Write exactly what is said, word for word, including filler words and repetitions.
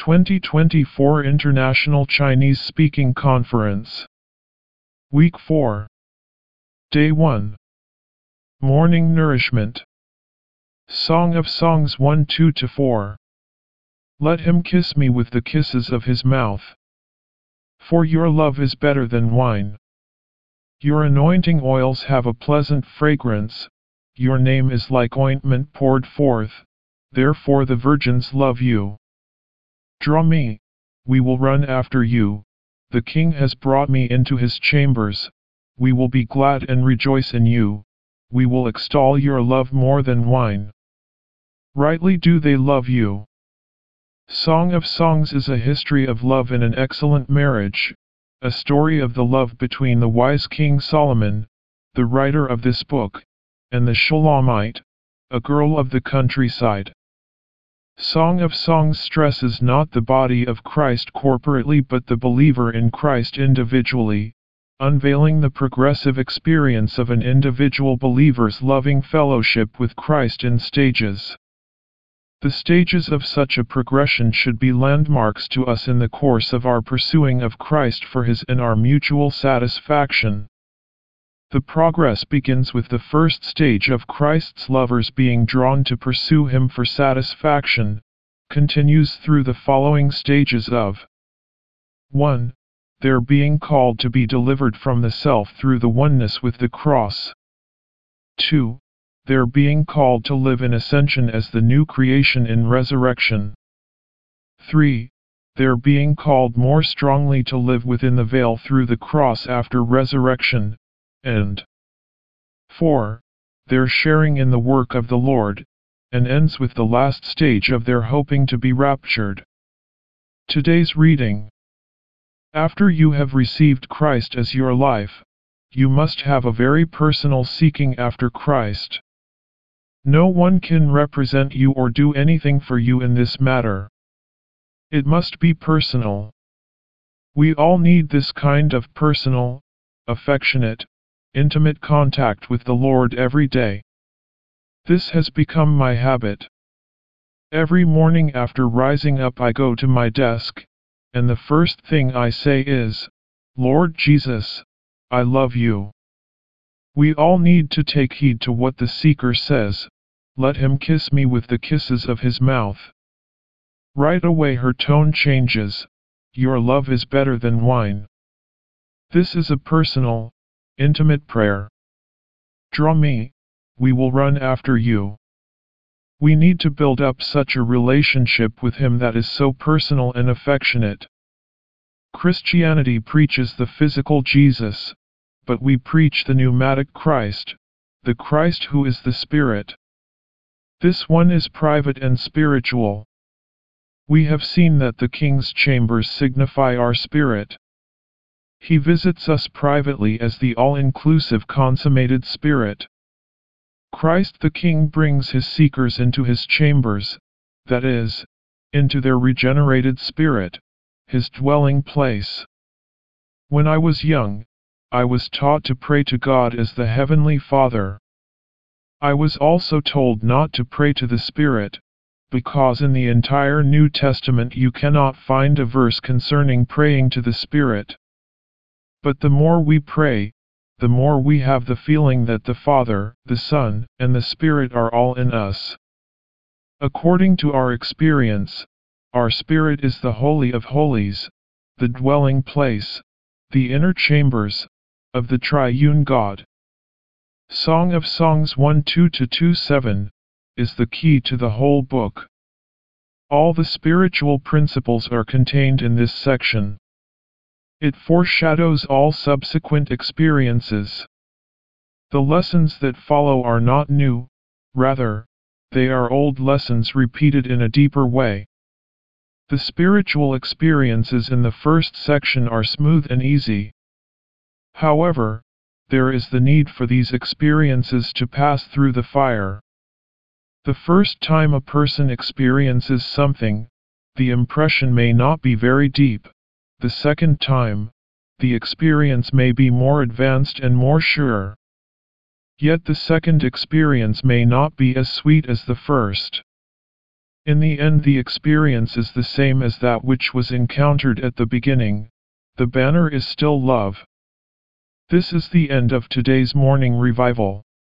twenty twenty-four International Chinese Speaking Conference. Week four. Day one. Morning Nourishment. Song of Songs one two to four. Let him kiss me with the kisses of his mouth. For your love is better than wine. Your anointing oils have a pleasant fragrance. Your name is like ointment poured forth. Therefore the virgins love you. Draw me. We will run after you. The king has brought me into his chambers. We will be glad and rejoice in you. We will extol your love more than wine. Rightly do they love you. Song of Songs is a history of love in an excellent marriage, a story of the love between the wise King Solomon, the writer of this book, and the Shulamite, a girl of the countryside. Song of Songs stresses not the body of Christ corporately but the believer in Christ individually, unveiling the progressive experience of an individual believer's loving fellowship with Christ in stages. The stages of such a progression should be landmarks to us in the course of our pursuing of Christ for His and our mutual satisfaction. The progress begins with the first stage of Christ's lovers being drawn to pursue Him for satisfaction, continues through the following stages of one. Their being called to be delivered from the self through the oneness with the cross. two. Their being called to live in ascension as the new creation in resurrection. three. Their being called more strongly to live within the veil through the cross after resurrection. And four. Their sharing in the work of the Lord, and ends with the last stage of their hoping to be raptured. Today's reading. After you have received Christ as your life, you must have a very personal seeking after Christ. No one can represent you or do anything for you in this matter. It must be personal. We all need this kind of personal, affectionate, intimate contact with the Lord every day. This has become my habit. Every morning after rising up I go to my desk, and the first thing I say is, Lord Jesus, I love you. We all need to take heed to what the seeker says, let him kiss me with the kisses of his mouth. Right away her tone changes, your love is better than wine. This is a personal, intimate prayer. Draw me, we will run after you. We need to build up such a relationship with Him that is so personal and affectionate. Christianity preaches the physical Jesus, but we preach the pneumatic Christ, the Christ who is the Spirit. This one is private and spiritual. We have seen that the King's chambers signify our spirit. He visits us privately as the all-inclusive consummated Spirit. Christ the King brings His seekers into His chambers, that is, into their regenerated spirit, His dwelling place. When I was young, I was taught to pray to God as the Heavenly Father. I was also told not to pray to the Spirit, because in the entire New Testament you cannot find a verse concerning praying to the Spirit. But the more we pray, the more we have the feeling that the Father, the Son, and the Spirit are all in us. According to our experience, our spirit is the Holy of Holies, the dwelling place, the inner chambers, of the triune God. Song of Songs one two to two seven, is the key to the whole book. All the spiritual principles are contained in this section. It foreshadows all subsequent experiences. The lessons that follow are not new, rather, they are old lessons repeated in a deeper way. The spiritual experiences in the first section are smooth and easy. However, there is the need for these experiences to pass through the fire. The first time a person experiences something, the impression may not be very deep. The second time, the experience may be more advanced and more sure. Yet the second experience may not be as sweet as the first. In the end, the experience is the same as that which was encountered at the beginning. The banner is still love. This is the end of today's morning revival.